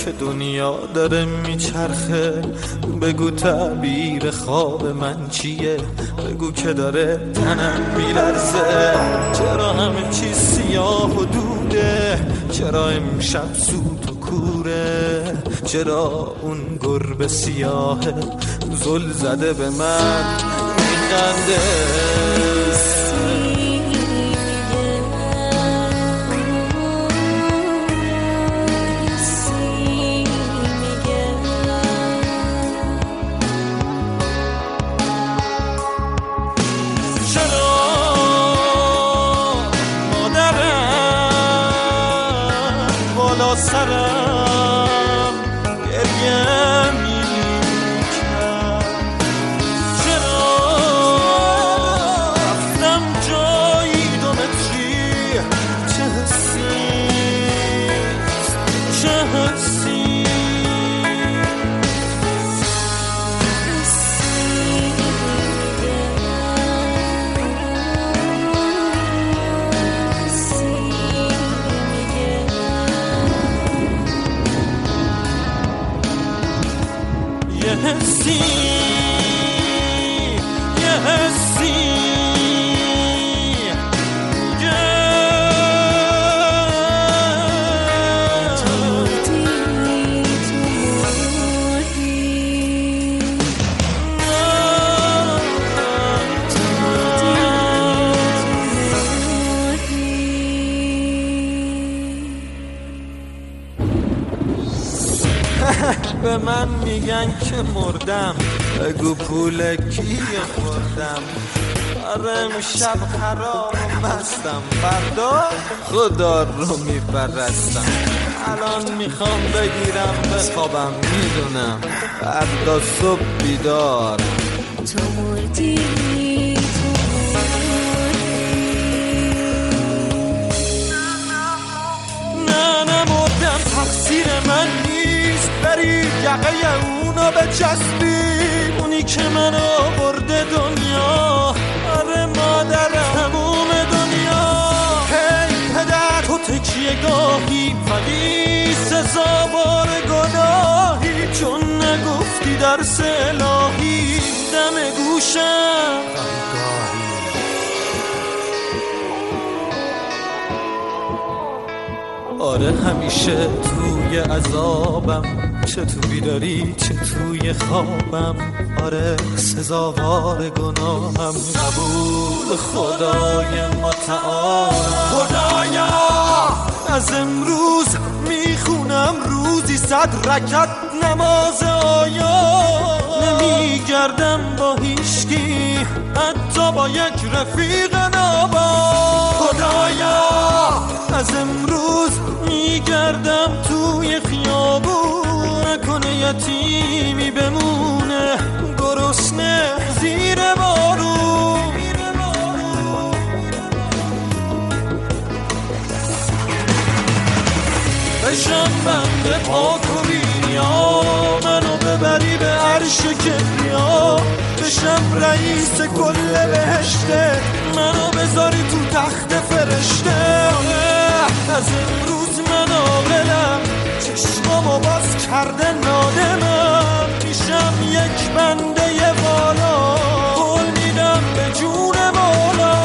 که دنیا داره میچرخه. بگو تعبیر خواب من چیه، بگو که داره تنم میلرزه. چرا همه چیز سیاه و دوده، چرا امشب سوت و کوره، چرا اون گربه سیاهه زل زده به من میخنده. سرم گریه میکرد، چرا رفتم جایی 2 متری، چه حسیست چه حسی. حسی یه حسی به من میگن که مردم، بگو پول کیه خوردم. آره امشب خراب و مستم، فردا خدا رو میپرستم. الان میخوام بگیرم بخوابم، میدونم فردا صبح بیدار. تو مردی نه نمردم، تقصیر من نیست. بری یقه اونو بچسبی، اونی که منو برده دنیا. آره مادرم تموم دنیا. هی پدر تو تکیه گاهی، ولی سزاوار گناهی، چون نگفتی درس الهی دم گوشم آره همیشه توی عذابم، چه تو بیداری چه توی خوابم. آره سزاوار گناهم، قبول خدای متعال. خدایا از امروز میخونم روزی 100 رکعت نماز آیا. نمیگردم با هیچکی، حتی با یک رفیق نابا. خدایا از امروز میگردم توی خیابون، نکنه یتیمی بمونه گرسنه زیر بارون. بشم بنده پاک و بینیا، منو ببری به عرش کبریا. بشم رئیس کل بهشته، منو بذاری تو تخت فرشته. از امروز من عاقلم، چشمامو باز کرده نادمم. میشم یک بنده والا، قول میدم به جون مولا.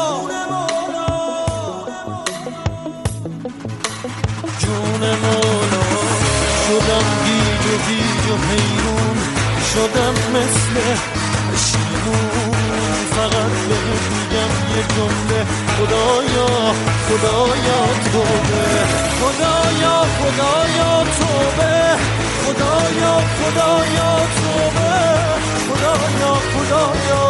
جون مولا شدم گیج و گیج و حیرون، شدم مثل پشیمون. فقط بهت میگم یه جمله، خدایا خدایا توبه. خدایا خدایا توبه. خدایا خدایا توبه. خدایا خدایا